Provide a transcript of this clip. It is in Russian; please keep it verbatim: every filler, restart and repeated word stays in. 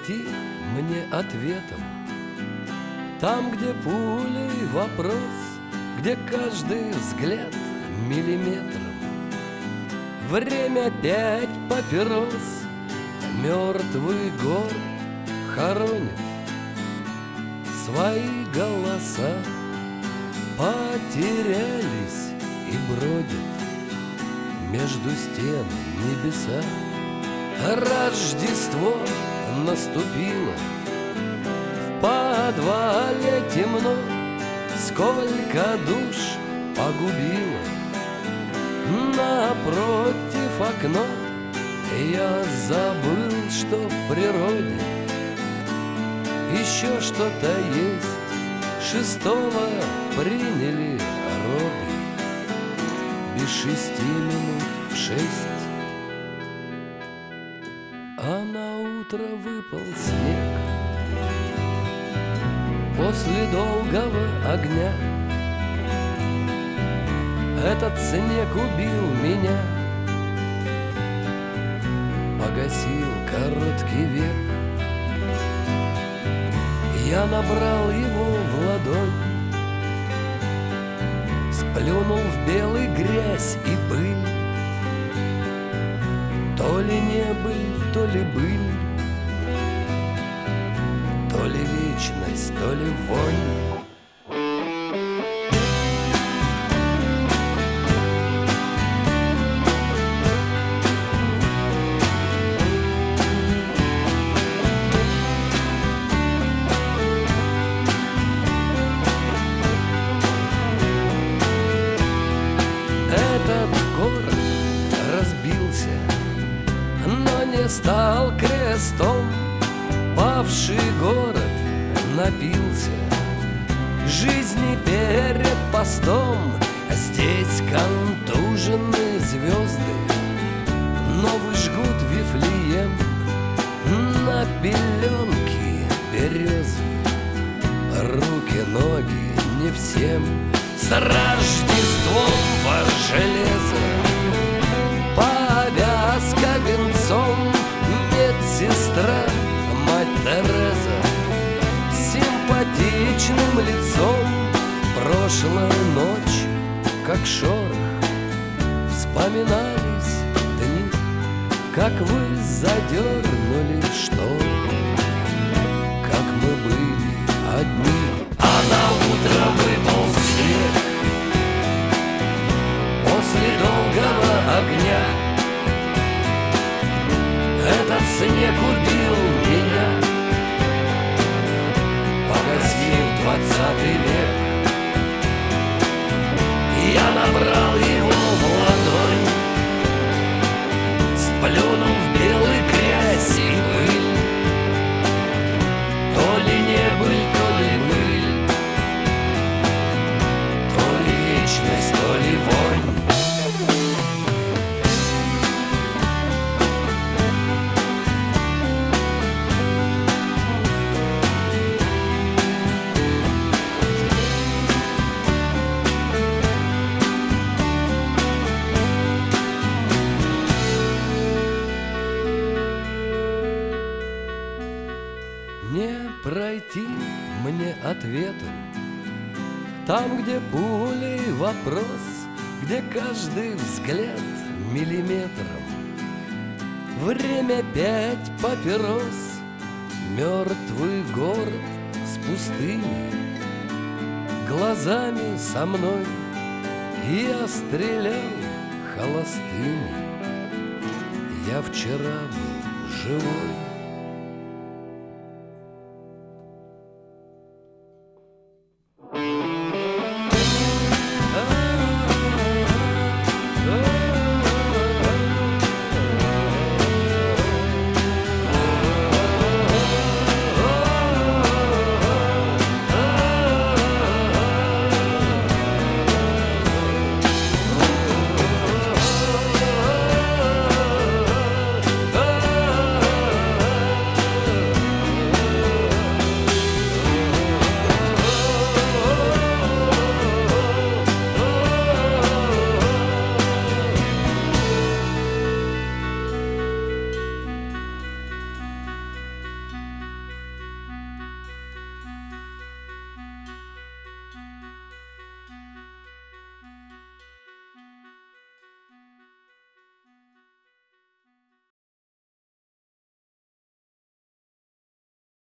пройти мне ответом там, где пулей вопрос, где каждый взгляд миллиметром. Время пять папирос, мертвый город хоронит свои голоса, потерялись и бродят между стен небеса. Рождество наступило, в подвале темно, сколько душ погубило. Напротив окно я забыл, что в природе еще что-то есть. Шестого приняли роды, без шести минут в шесть. А на утро выпал снег после долгого огня. Этот снег убил меня, погасил короткий век. Я набрал его в ладонь, сплюнул в белый грязь и пыль. То ли не быль, то ли быль, то ли вечность, то ли вонь. Этот город разбился, но не стал крестом. Павший город напился жизни перед постом. Здесь контуженные звезды новый жгут Вифлеем на пеленки березы. Руки, ноги не всем. С Рождеством во железо, повязка венцом, медсестра, мать Тереза, симпатичным лицом. Прошлая ночь, как шорох, вспоминались дни, как вы задернули шторы, как мы были одни. А на утро выпал снег после долгого огня. Этот снег убил меня, погасил двадцатый век. Я набрал его в ладонь, сплюнул в белый грязь и пыль. То ли не быль, то ли быль, то ли вечность, то ли вонь. Не пройти мне ответом там, где пулей вопрос, где каждый взгляд миллиметром. Время пять папирос, мертвый город с пустыми глазами со мной. Я стрелял холостыми, я вчера был живой.